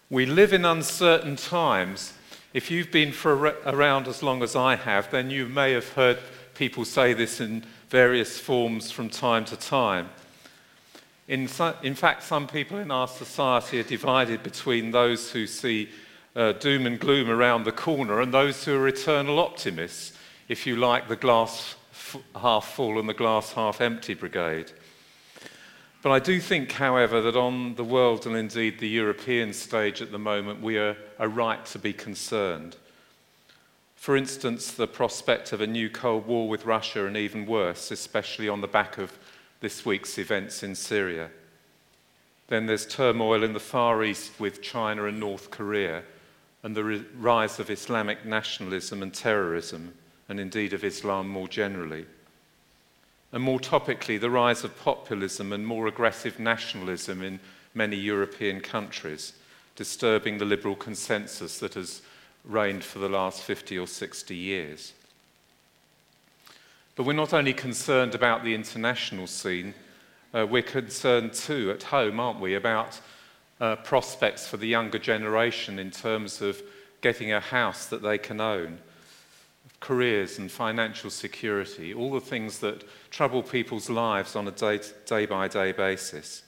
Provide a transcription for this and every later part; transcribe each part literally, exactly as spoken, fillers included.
We live in uncertain times. If you've been for around as long as I have, then you may have heard people say this in various forms from time to time. In, in fact, some people in our society are divided between those who see uh, doom and gloom around the corner and those who are eternal optimists, if you like, the glass f- half full and the glass half empty brigade. But I do think, however, that on the world and indeed the European stage at the moment, we are, are right to be concerned. For instance, the prospect of a new Cold War with Russia, and even worse, especially on the back of this week's events in Syria. Then there's turmoil in the Far East with China and North Korea, and the ri- rise of Islamic nationalism and terrorism, and indeed of Islam more generally. And more topically, the rise of populism and more aggressive nationalism in many European countries, disturbing the liberal consensus that has reigned for the last fifty or sixty years. But we're not only concerned about the international scene, uh, we're concerned too at home, aren't we, about uh, prospects for the younger generation in terms of getting a house that they can own, careers and financial security, all the things that trouble people's lives on a day, day-by-day basis.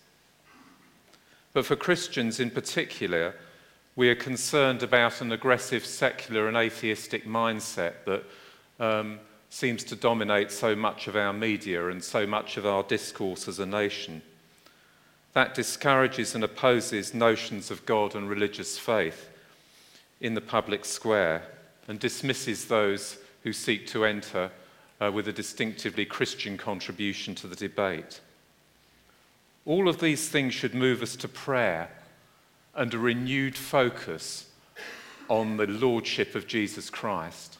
But for Christians in particular, we are concerned about an aggressive secular and atheistic mindset that um, seems to dominate so much of our media and so much of our discourse as a nation. That discourages and opposes notions of God and religious faith in the public square and dismisses those who seek to enter uh, with a distinctively Christian contribution to the debate. All of these things should move us to prayer and a renewed focus on the lordship of Jesus Christ.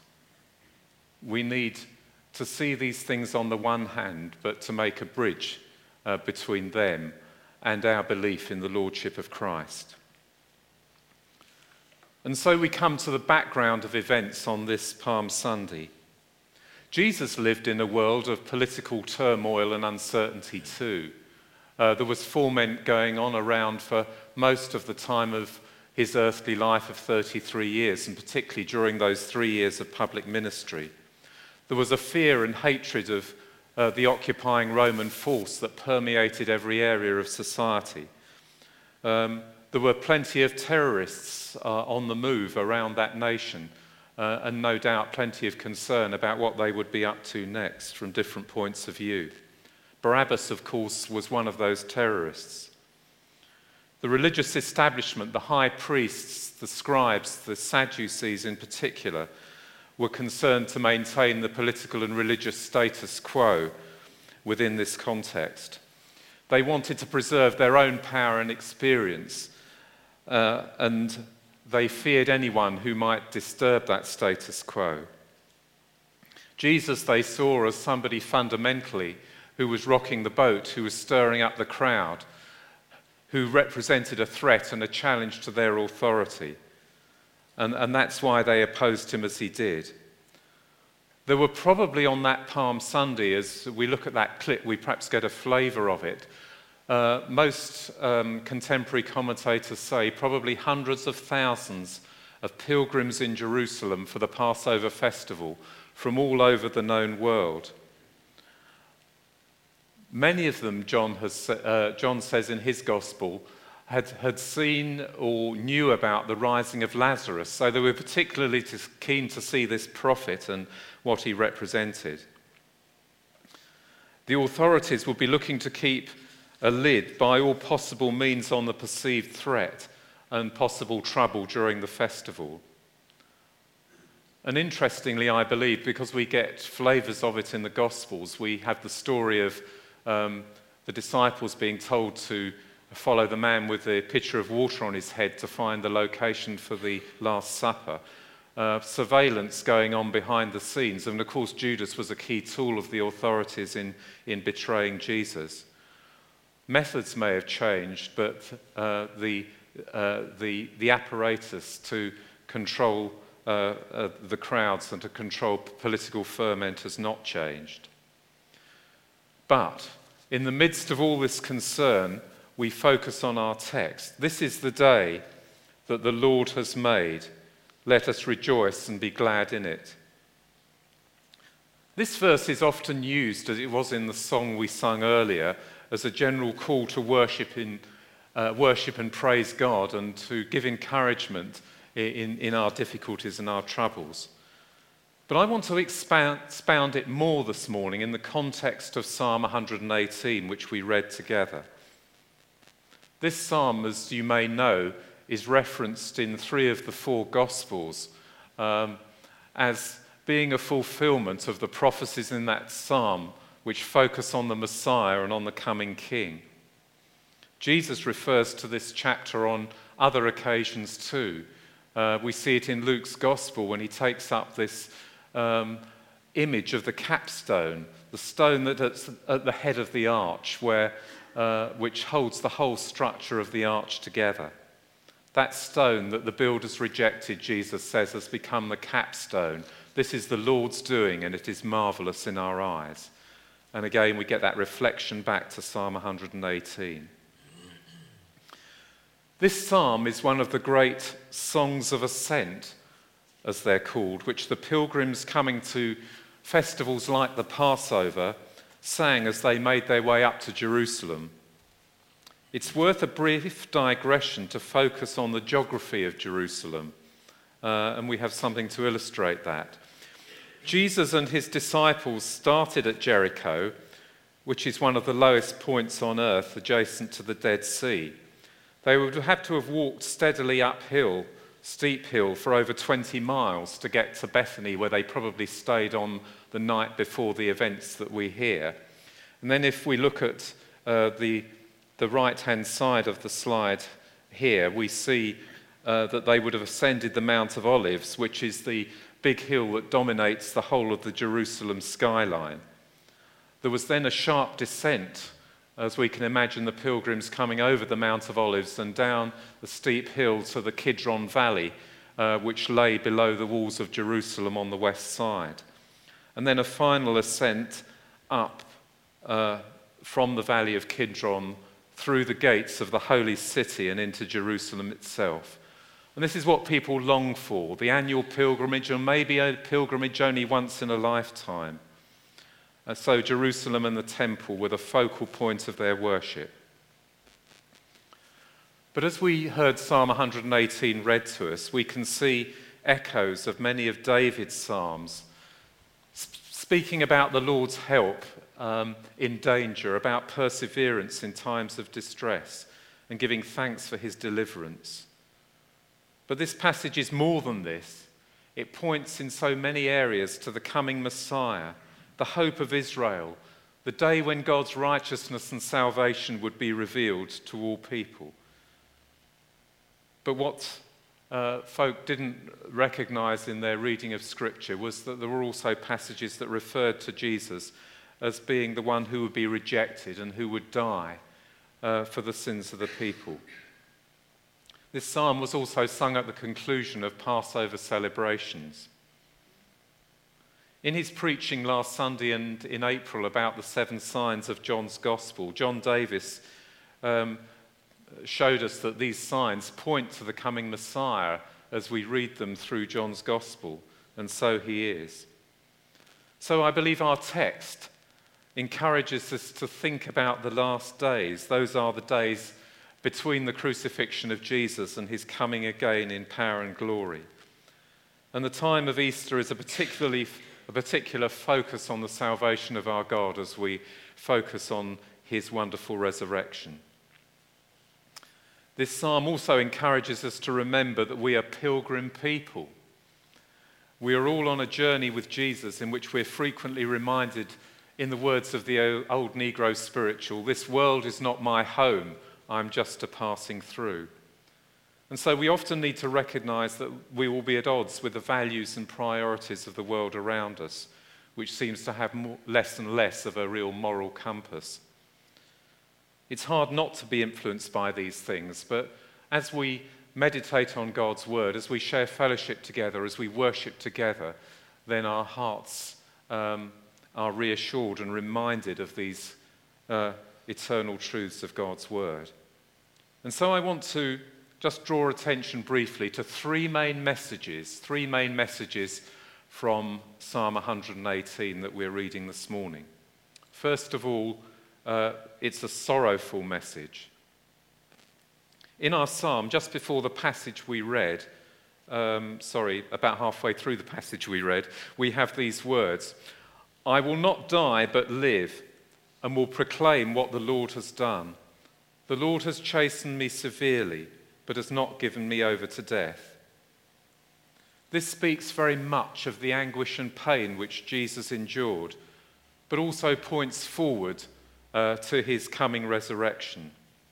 We need to see these things on the one hand, but to make a bridge uh, between them and our belief in the lordship of Christ. And so we come to the background of events on this Palm Sunday. Jesus lived in a world of political turmoil and uncertainty too. Uh, there was ferment going on around for most of the time of his earthly life of thirty-three years, and particularly during those three years of public ministry. There was a fear and hatred of uh, the occupying Roman force that permeated every area of society. Um, There were plenty of terrorists uh, on the move around that nation, uh, and no doubt plenty of concern about what they would be up to next from different points of view. Barabbas, of course, was one of those terrorists. The religious establishment, the high priests, the scribes, the Sadducees in particular, were concerned to maintain the political and religious status quo within this context. They wanted to preserve their own power and experience, Uh, and they feared anyone who might disturb that status quo. Jesus they saw as somebody fundamentally who was rocking the boat, who was stirring up the crowd, who represented a threat and a challenge to their authority. And, and that's why they opposed him as he did. There were probably on that Palm Sunday, as we look at that clip, we perhaps get a flavour of it. Uh, most um, contemporary commentators say probably hundreds of thousands of pilgrims in Jerusalem for the Passover festival from all over the known world. Many of them, John, has, uh, John says in his gospel, had, had seen or knew about the rising of Lazarus, so they were particularly keen to see this prophet and what he represented. The authorities would be looking to keep a lid by all possible means on the perceived threat and possible trouble during the festival. And interestingly, I believe, because we get flavours of it in the Gospels, we have the story of um, the disciples being told to follow the man with the pitcher of water on his head to find the location for the Last Supper. Uh, surveillance going on behind the scenes, and of course Judas was a key tool of the authorities in, in betraying Jesus. Methods may have changed, but uh, the, uh, the, the apparatus to control uh, uh, the crowds and to control political ferment has not changed. But in the midst of all this concern, we focus on our text. This is the day that the Lord has made. Let us rejoice and be glad in it. This verse is often used, as it was in the song we sung earlier, as a general call to worship, in, uh, worship and praise God and to give encouragement in, in our difficulties and our troubles. But I want to expound, expound it more this morning in the context of Psalm one hundred eighteen, which we read together. This psalm, as you may know, is referenced in three of the four Gospels um, as being a fulfillment of the prophecies in that psalm which focus on the Messiah and on the coming King. Jesus refers to this chapter on other occasions too. Uh, we see it in Luke's Gospel when he takes up this um, image of the capstone, the stone that's at the head of the arch, where, uh, which holds the whole structure of the arch together. That stone that the builders rejected, Jesus says, has become the capstone. This is the Lord's doing, and it is marvelous in our eyes. And again, we get that reflection back to Psalm one hundred eighteen. This psalm is one of the great songs of ascent, as they're called, which the pilgrims coming to festivals like the Passover sang as they made their way up to Jerusalem. It's worth a brief digression to focus on the geography of Jerusalem, uh, and we have something to illustrate that. Jesus and his disciples started at Jericho, which is one of the lowest points on earth adjacent to the Dead Sea. They would have to have walked steadily uphill, steep hill, for over twenty miles to get to Bethany, where they probably stayed on the night before the events that we hear. And then if we look at uh, the, the right-hand side of the slide here, we see uh, that they would have ascended the Mount of Olives, which is the big hill that dominates the whole of the Jerusalem skyline. There was then a sharp descent, as we can imagine the pilgrims coming over the Mount of Olives and down the steep hill to the Kidron Valley, uh, which lay below the walls of Jerusalem on the west side. And then a final ascent up uh, from the valley of Kidron through the gates of the holy city and into Jerusalem itself. And this is what people long for, the annual pilgrimage, or maybe a pilgrimage only once in a lifetime. And so Jerusalem and the temple were the focal point of their worship. But as we heard Psalm one hundred eighteen read to us, we can see echoes of many of David's psalms, speaking about the Lord's help um, in danger, about perseverance in times of distress, and giving thanks for his deliverance. But this passage is more than this. It points in so many areas to the coming Messiah, the hope of Israel, the day when God's righteousness and salvation would be revealed to all people. But what uh, folk didn't recognize in their reading of Scripture was that there were also passages that referred to Jesus as being the one who would be rejected and who would die uh, for the sins of the people. This psalm was also sung at the conclusion of Passover celebrations. In his preaching last Sunday and in April about the seven signs of John's Gospel, John Davis um, showed us that these signs point to the coming Messiah as we read them through John's Gospel, and so he is. So I believe our text encourages us to think about the last days. Those are the days between the crucifixion of Jesus and his coming again in power and glory. And the time of Easter is a particularly a particular focus on the salvation of our God as we focus on his wonderful resurrection. This psalm also encourages us to remember that we are pilgrim people. We are all on a journey with Jesus in which we're frequently reminded, in the words of the old Negro spiritual, "This world is not my home, I'm just a passing through." And so we often need to recognize that we will be at odds with the values and priorities of the world around us, which seems to have more, less and less of a real moral compass. It's hard not to be influenced by these things, but as we meditate on God's word, as we share fellowship together, as we worship together, then our hearts um, are reassured and reminded of these uh, eternal truths of God's word. And so I want to just draw attention briefly to three main messages, three main messages from Psalm one hundred eighteen that we're reading this morning. First of all, uh, it's a sorrowful message. In our psalm, just before the passage we read, um, sorry, about halfway through the passage we read, we have these words, "I will not die but live, and will proclaim what the Lord has done. The Lord has chastened me severely, but has not given me over to death." This speaks very much of the anguish and pain which Jesus endured, but also points forward uh, to his coming resurrection.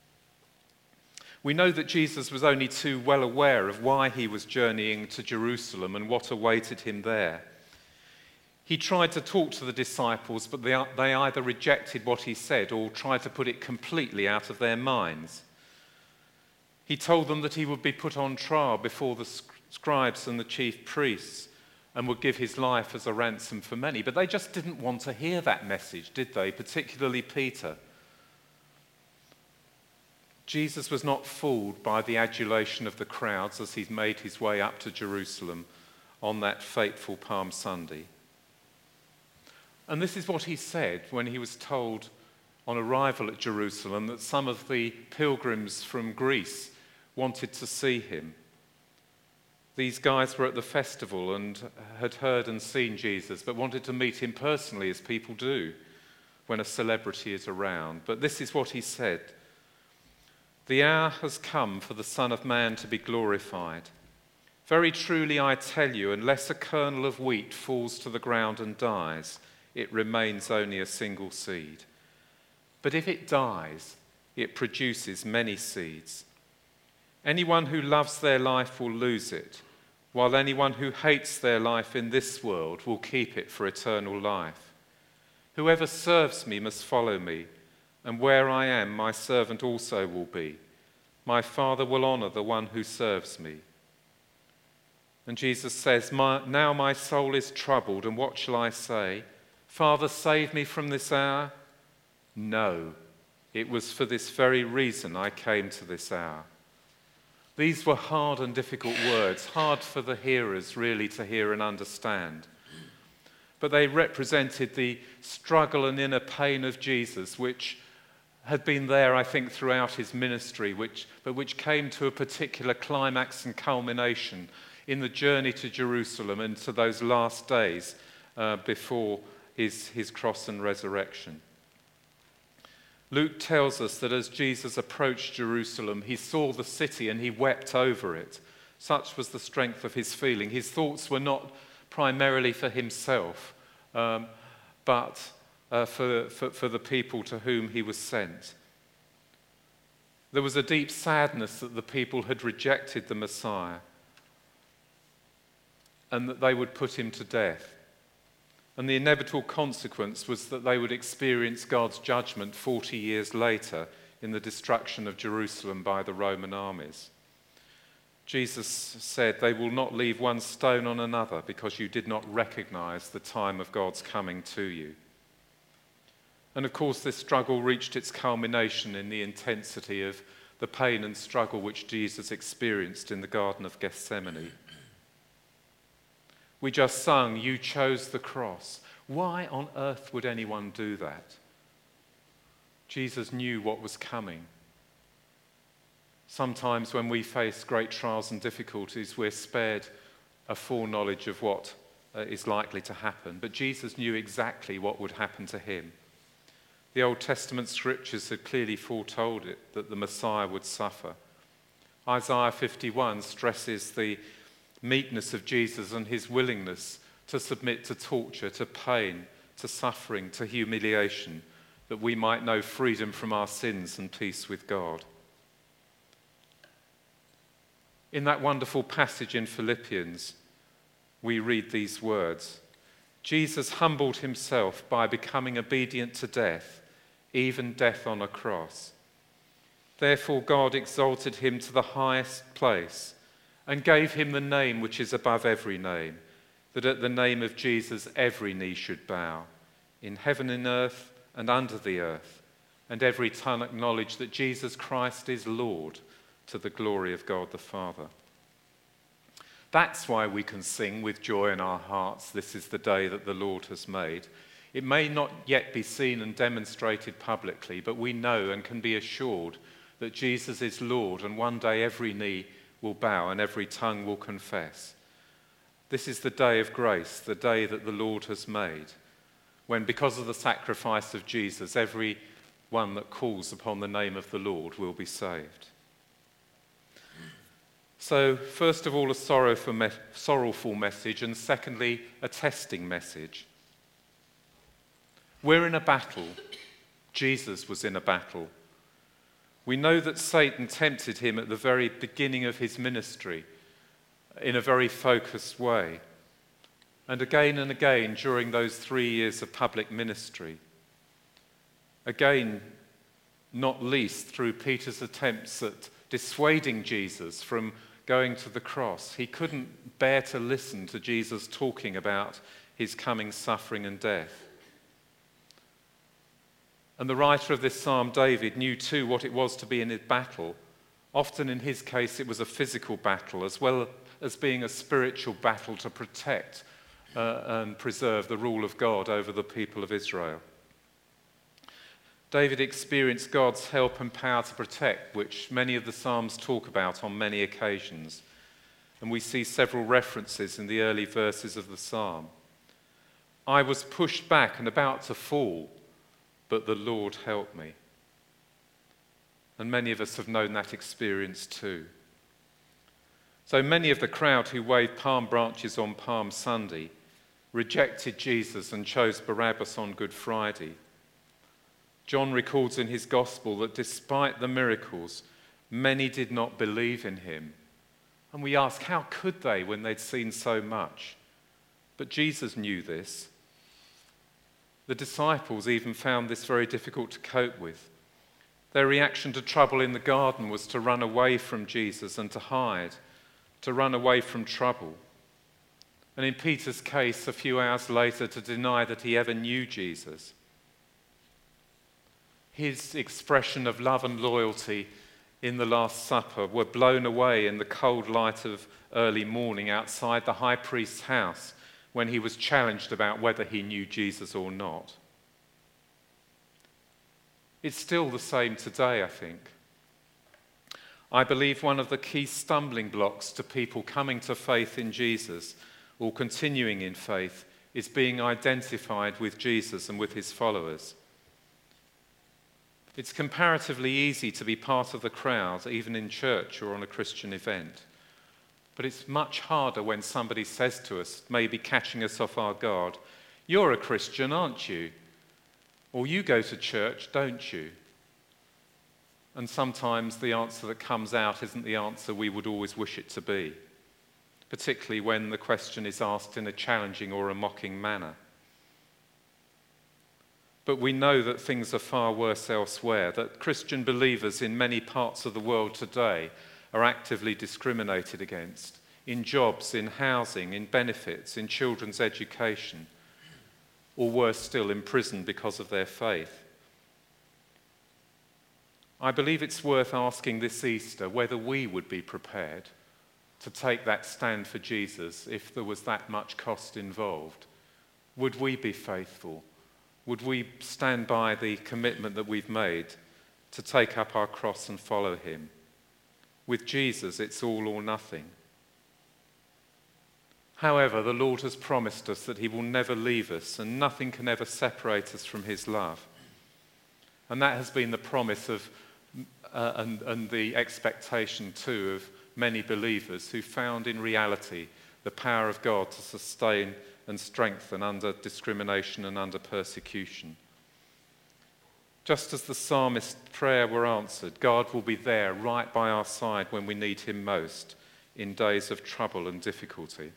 We know that Jesus was only too well aware of why he was journeying to Jerusalem and what awaited him there. He tried to talk to the disciples, but they, they either rejected what he said or tried to put it completely out of their minds. He told them that he would be put on trial before the scribes and the chief priests and would give his life as a ransom for many. But they just didn't want to hear that message, did they? Particularly Peter. Jesus was not fooled by the adulation of the crowds as he made his way up to Jerusalem on that fateful Palm Sunday. And this is what he said when he was told on arrival at Jerusalem that some of the pilgrims from Greece wanted to see him. These guys were at the festival and had heard and seen Jesus, but wanted to meet him personally, as people do when a celebrity is around. But this is what he said: "The hour has come for the Son of Man to be glorified. Very truly I tell you, unless a kernel of wheat falls to the ground and dies, it remains only a single seed. But if it dies, it produces many seeds. Anyone who loves their life will lose it, while anyone who hates their life in this world will keep it for eternal life. Whoever serves me must follow me, and where I am, my servant also will be. My Father will honor the one who serves me." And Jesus says, my, "Now my soul is troubled, and what shall I say? Father, save me from this hour? No, it was for this very reason I came to this hour." These were hard and difficult words, hard for the hearers really to hear and understand. But they represented the struggle and inner pain of Jesus, which had been there, I think, throughout his ministry, which, but which came to a particular climax and culmination in the journey to Jerusalem and to those last days uh, before his, his cross and resurrection. Luke tells us that as Jesus approached Jerusalem, he saw the city and he wept over it. Such was the strength of his feeling. His thoughts were not primarily for himself, um, but uh, for, for, for the people to whom he was sent. There was a deep sadness that the people had rejected the Messiah and that they would put him to death. And the inevitable consequence was that they would experience God's judgment forty years later in the destruction of Jerusalem by the Roman armies. Jesus said, "They will not leave one stone on another because you did not recognize the time of God's coming to you." And of course, this struggle reached its culmination in the intensity of the pain and struggle which Jesus experienced in the Garden of Gethsemane. We just sung, "You chose the cross." Why on earth would anyone do that? Jesus knew what was coming. Sometimes when we face great trials and difficulties, we're spared a foreknowledge of what uh, is likely to happen. But Jesus knew exactly what would happen to him. The Old Testament scriptures had clearly foretold it, that the Messiah would suffer. Isaiah fifty-one stresses the meekness of Jesus and his willingness to submit to torture, to pain, to suffering, to humiliation, that we might know freedom from our sins and peace with God. In that wonderful passage in Philippians, we read these words: "Jesus humbled himself by becoming obedient to death, even death on a cross. Therefore God exalted him to the highest place and gave him the name which is above every name, that at the name of Jesus every knee should bow, in heaven and earth and under the earth, and every tongue acknowledge that Jesus Christ is Lord, to the glory of God the Father. That's why we can sing with joy in our hearts, "This is the day that the Lord has made." It may not yet be seen and demonstrated publicly, but we know and can be assured that Jesus is Lord, and one day every knee will bow and every tongue will confess. This is the day of grace, the day that the Lord has made, when because of the sacrifice of Jesus, every one that calls upon the name of the Lord will be saved. So, first of all, a sorrowful, me- sorrowful message, and secondly, a testing message. We're in a battle. Jesus was in a battle. We know that Satan tempted him at the very beginning of his ministry in a very focused way, and again and again during those three years of public ministry. Again, not least through Peter's attempts at dissuading Jesus from going to the cross. He couldn't bear to listen to Jesus talking about his coming suffering and death. And the writer of this psalm, David, knew too what it was to be in a battle. Often in his case it was a physical battle as well as being a spiritual battle to protect uh, and preserve the rule of God over the people of Israel. David experienced God's help and power to protect, which many of the Psalms talk about on many occasions. And we see several references in the early verses of the Psalm. "I was pushed back and about to fall, but the Lord helped me." And many of us have known that experience too. So many of the crowd who waved palm branches on Palm Sunday rejected Jesus and chose Barabbas on Good Friday. John records in his gospel that despite the miracles, many did not believe in him. And we ask, how could they when they'd seen so much? But Jesus knew this. The disciples even found this very difficult to cope with. Their reaction to trouble in the garden was to run away from Jesus and to hide, to run away from trouble. And in Peter's case, a few hours later, to deny that he ever knew Jesus. His expression of love and loyalty in the Last Supper were blown away in the cold light of early morning outside the high priest's house when he was challenged about whether he knew Jesus or not. It's still the same today, I think. I believe one of the key stumbling blocks to people coming to faith in Jesus or continuing in faith is being identified with Jesus and with his followers. It's comparatively easy to be part of the crowd, even in church or on a Christian event. But it's much harder when somebody says to us, maybe catching us off our guard, "You're a Christian, aren't you? Or you go to church, don't you?" And sometimes the answer that comes out isn't the answer we would always wish it to be, particularly when the question is asked in a challenging or a mocking manner. But we know that things are far worse elsewhere, that Christian believers in many parts of the world today are actively discriminated against, in jobs, in housing, in benefits, in children's education, or worse still, imprisoned because of their faith. I believe it's worth asking this Easter whether we would be prepared to take that stand for Jesus if there was that much cost involved. Would we be faithful? Would we stand by the commitment that we've made to take up our cross and follow him? With Jesus, it's all or nothing. However, the Lord has promised us that he will never leave us and nothing can ever separate us from his love. And that has been the promise of uh, and, and the expectation too of many believers who found in reality the power of God to sustain and strengthen under discrimination and under persecution. Just as the psalmist's prayer were answered, God will be there right by our side when we need him most in days of trouble and difficulty.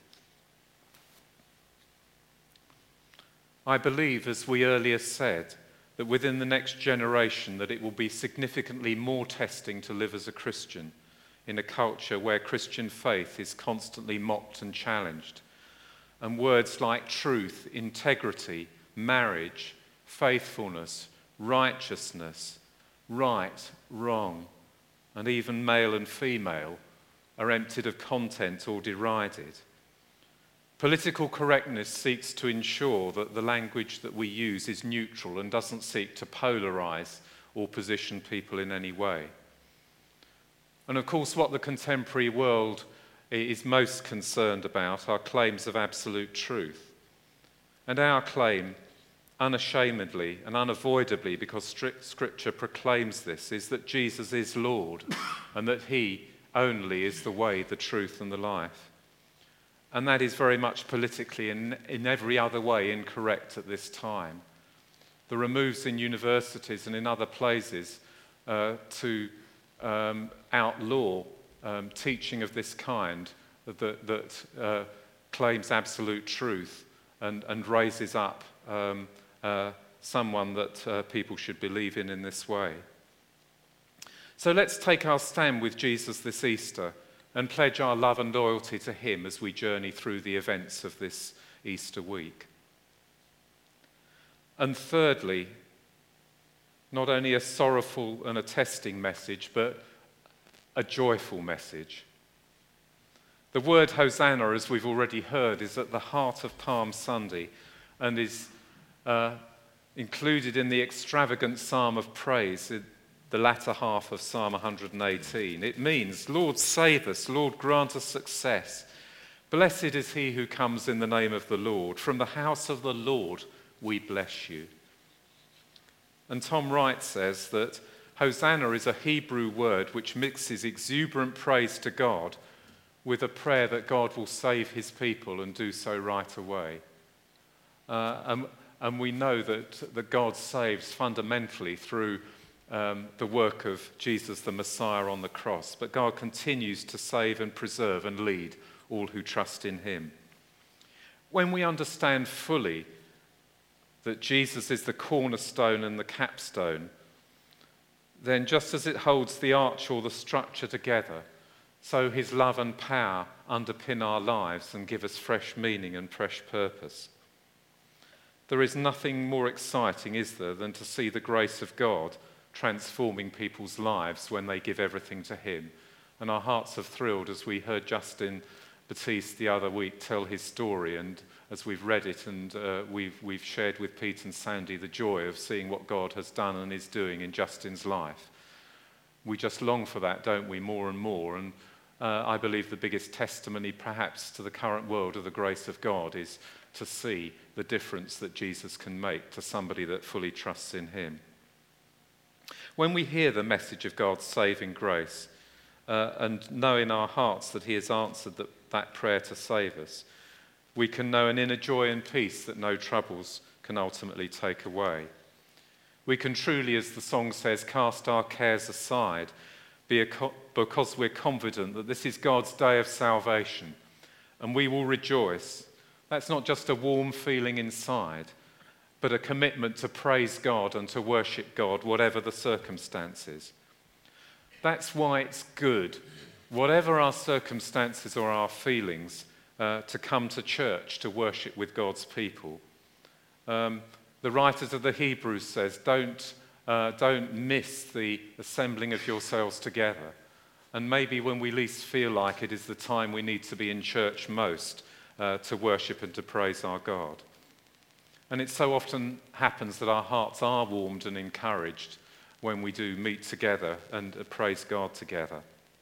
I believe, as we earlier said, that within the next generation that it will be significantly more testing to live as a Christian in a culture where Christian faith is constantly mocked and challenged. And words like truth, integrity, marriage, faithfulness, righteousness, right, wrong, and even male and female, are emptied of content or derided. Political correctness seeks to ensure that the language that we use is neutral and doesn't seek to polarize or position people in any way. And of course, what the contemporary world is most concerned about are claims of absolute truth. And our claim, unashamedly and unavoidably, because Scripture proclaims this, is that Jesus is Lord and that he only is the way, the truth, and the life. And that is very much politically and in every other way incorrect at this time. There are moves in universities and in other places uh, to um, outlaw um, teaching of this kind that, that uh, claims absolute truth and, and raises up um, uh, someone that uh, people should believe in in this way. So let's take our stand with Jesus this Easter and pledge our love and loyalty to him as we journey through the events of this Easter week. And thirdly, not only a sorrowful and a testing message, but a joyful message. The word Hosanna, as we've already heard, is at the heart of Palm Sunday and is uh, included in the extravagant psalm of praise, the latter half of Psalm one hundred eighteen. It means, Lord, save us, Lord, grant us success. Blessed is he who comes in the name of the Lord. From the house of the Lord we bless you. And Tom Wright says that Hosanna is a Hebrew word which mixes exuberant praise to God with a prayer that God will save his people and do so right away. Uh, and, and we know that, that God saves fundamentally through um, the work of Jesus the Messiah on the cross, but God continues to save and preserve and lead all who trust in him. When we understand fully that Jesus is the cornerstone and the capstone, then just as it holds the arch or the structure together, so his love and power underpin our lives and give us fresh meaning and fresh purpose. There is nothing more exciting, is there, than to see the grace of God transforming people's lives when they give everything to him. And our hearts have thrilled as we heard Justin Batiste the other week tell his story, and as we've read it and uh, we've, we've shared with Pete and Sandy the joy of seeing what God has done and is doing in Justin's life. We just long for that, don't we, more and more. And uh, I believe the biggest testimony perhaps to the current world of the grace of God is to see the difference that Jesus can make to somebody that fully trusts in him. When we hear the message of God's saving grace uh, and know in our hearts that he has answered that, that prayer to save us, we can know an inner joy and peace that no troubles can ultimately take away. We can truly, as the song says, cast our cares aside because we're confident that this is God's day of salvation and we will rejoice. That's not just a warm feeling inside, but a commitment to praise God and to worship God, whatever the circumstances. That's why it's good, whatever our circumstances or our feelings, uh, to come to church to worship with God's people. Um, the writers of the Hebrews says, don't, uh, don't miss the assembling of yourselves together. And maybe when we least feel like it is the time we need to be in church most uh, to worship and to praise our God. And it so often happens that our hearts are warmed and encouraged when we do meet together and praise God together.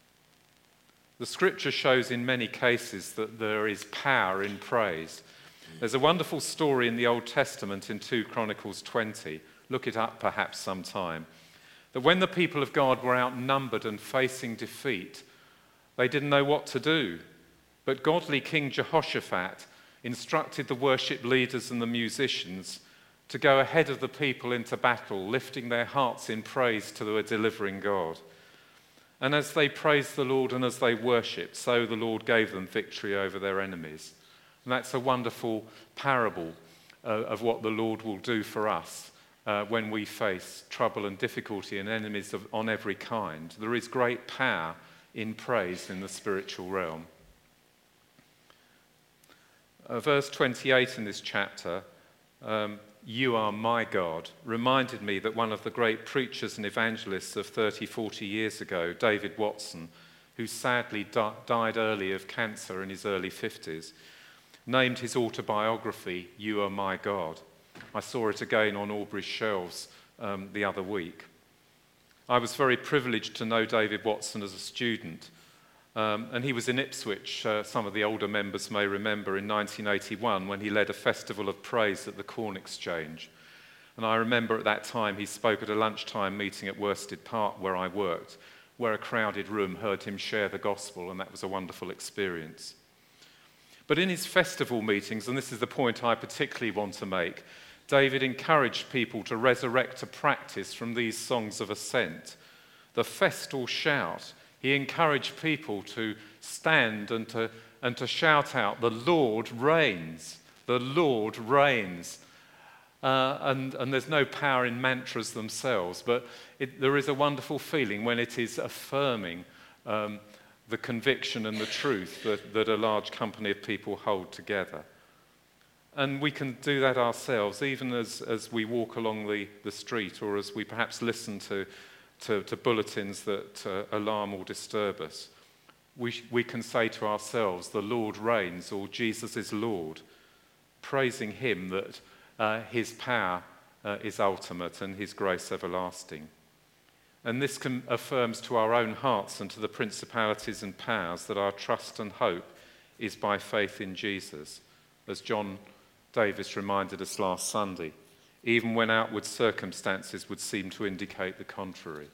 The scripture shows in many cases that there is power in praise. There's a wonderful story in the Old Testament in Second Chronicles twenty. Look it up perhaps sometime. That when the people of God were outnumbered and facing defeat, they didn't know what to do. But godly King Jehoshaphat instructed the worship leaders and the musicians to go ahead of the people into battle, lifting their hearts in praise to the delivering God. And as they praised the Lord and as they worshipped, so the Lord gave them victory over their enemies. And that's a wonderful parable uh, of what the Lord will do for us uh, when we face trouble and difficulty and enemies of, on every kind. There is great power in praise in the spiritual realm. Uh, verse twenty-eight in this chapter um, "You are my God," reminded me that one of the great preachers and evangelists of thirty, forty years ago, David Watson, who sadly di- died early of cancer in his early fifties, named his autobiography, "You Are My God." I saw it again on Aubrey's shelves um, the other week. I was very privileged to know David Watson as a student, um, and he was in Ipswich, uh, some of the older members may remember, in nineteen eighty-one when he led a festival of praise at the Corn Exchange. And I remember at that time he spoke at a lunchtime meeting at Worsted Park where I worked, where a crowded room heard him share the gospel, and that was a wonderful experience. But in his festival meetings, and this is the point I particularly want to make, David encouraged people to resurrect a practice from these songs of ascent, the festal shout. He encouraged people to stand and to, and to shout out, "The Lord reigns, the Lord reigns." Uh, and, and there's no power in mantras themselves, but it, there is a wonderful feeling when it is affirming um, the conviction and the truth that, that a large company of people hold together. And we can do that ourselves, even as, as we walk along the, the street, or as we perhaps listen to, to, to bulletins that uh, alarm or disturb us. We, we can say to ourselves, "The Lord reigns," or "Jesus is Lord," praising him that uh, his power uh, is ultimate and his grace everlasting. And this can, affirms to our own hearts and to the principalities and powers that our trust and hope is by faith in Jesus, as John Davis reminded us last Sunday, even when outward circumstances would seem to indicate the contrary.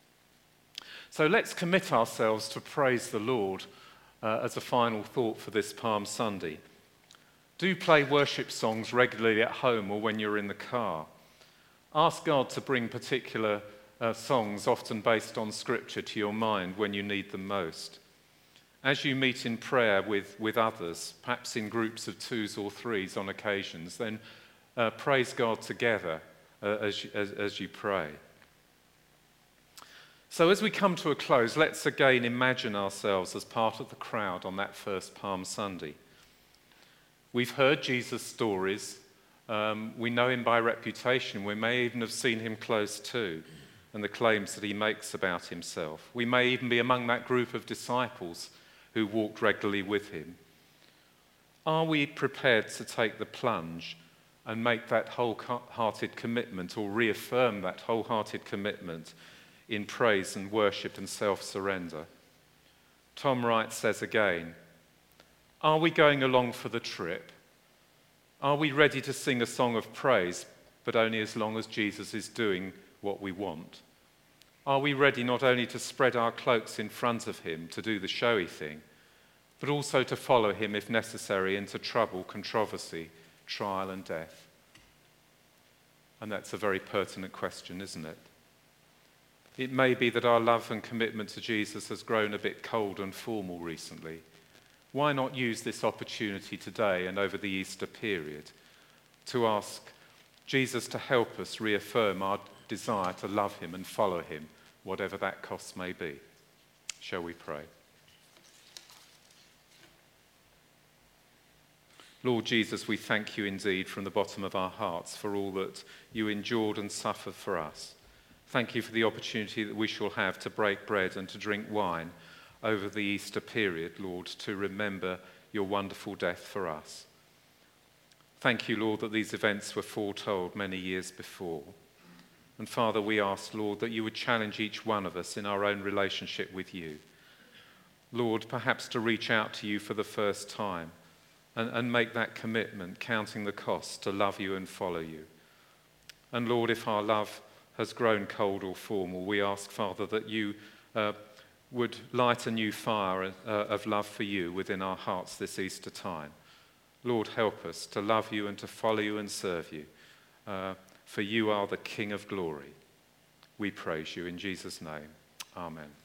So let's commit ourselves to praise the Lord uh, as a final thought for this Palm Sunday. Do play worship songs regularly at home or when you're in the car. Ask God to bring particular uh, songs, often based on Scripture, to your mind when you need them most. As you meet in prayer with, with others, perhaps in groups of twos or threes on occasions, then uh, praise God together uh, as, you, as, as you pray. So as we come to a close, let's again imagine ourselves as part of the crowd on that first Palm Sunday. We've heard Jesus' stories. Um, we know him by reputation. We may even have seen him close to, and the claims that he makes about himself. We may even be among that group of disciples who walked regularly with him. Are we prepared to take the plunge and make that wholehearted commitment, or reaffirm that wholehearted commitment in praise and worship and self-surrender? Tom Wright says again, are we going along for the trip? Are we ready to sing a song of praise, but only as long as Jesus is doing what we want? Are we ready not only to spread our cloaks in front of him to do the showy thing, but also to follow him if necessary into trouble, controversy, trial and death? And that's a very pertinent question, isn't it? It may be that our love and commitment to Jesus has grown a bit cold and formal recently. Why not use this opportunity today and over the Easter period to ask Jesus to help us reaffirm our desire to love him and follow him, whatever that cost may be? Shall we pray? Lord Jesus, we thank you indeed from the bottom of our hearts for all that you endured and suffered for us. Thank you for the opportunity that we shall have to break bread and to drink wine over the Easter period, Lord, to remember your wonderful death for us. Thank you, Lord, that these events were foretold many years before. And Father, we ask, Lord, that you would challenge each one of us in our own relationship with you. Lord, perhaps to reach out to you for the first time and, and make that commitment, counting the cost, to love you and follow you. And Lord, if our love has grown cold or formal, we ask, Father, that you uh, would light a new fire uh, of love for you within our hearts this Easter time. Lord, help us to love you and to follow you and serve you, uh, for you are the King of glory. We praise you in Jesus' name. Amen.